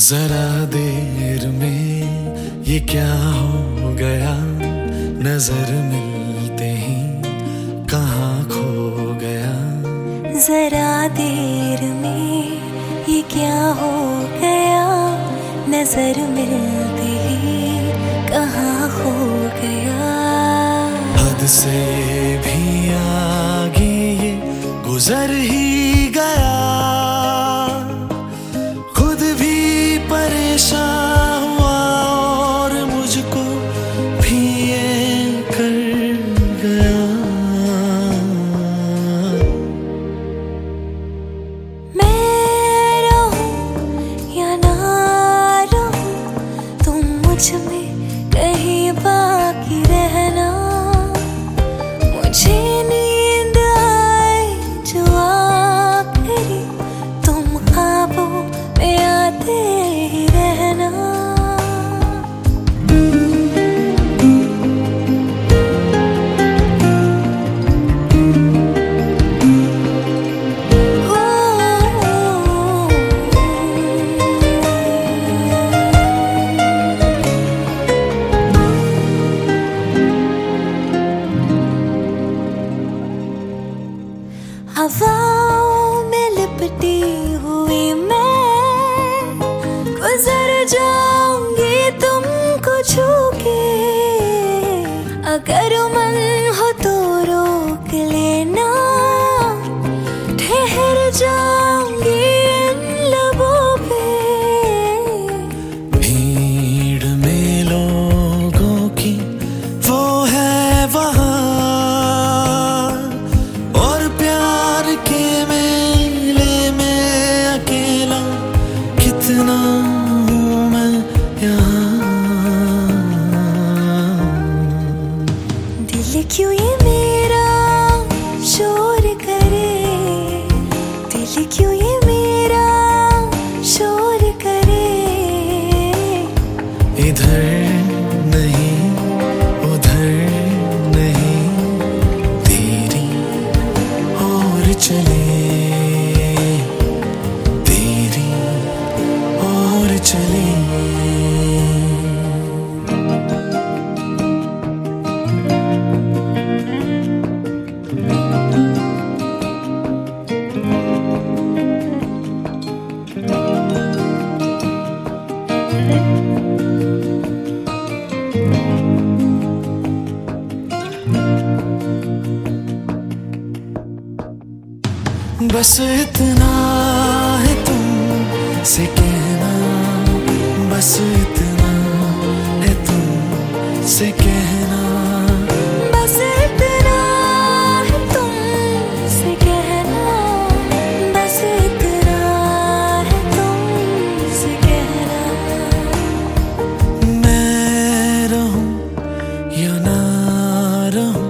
जरा देर में ये क्या हो गया, नजर मिलते ही कहाँ खो गया। जरा देर में ये क्या हो गया, नजर मिलते ही कहाँ खो गया। हद से भी आगे ये गुजर ही गया, खुद भी परेशान हुआ और मुझको भी ये कर गया। मैं रहूं या ना रहूं, तुम मुझ में कहीं बाकी रहना। मुझे नींद आए जो आखिरी, तुम ख्वाबों में आते ही रहना। हवाओं में लिपटी हुई मैं गुजर जाऊंगी तुमको छू के। अगर मन हो तो रोक लेना, ठहर जाऊंगी इन लबों पे। भीड़ में लोगों की वो है वहाँ, कितना हूँ मैं यहाँ। दिल क्यों ये मेरा शोर करे, दिल क्यों ये मेरा शोर करे। इधर नहीं उधर नहीं, तेरी और चले चले। बस इतना है तुमसे कहना, बस इतना है तुमसे कहना। बस इतना है तुमसे कहना, बस इतना है तुमसे कहना। मैं रहूं या ना रहूं,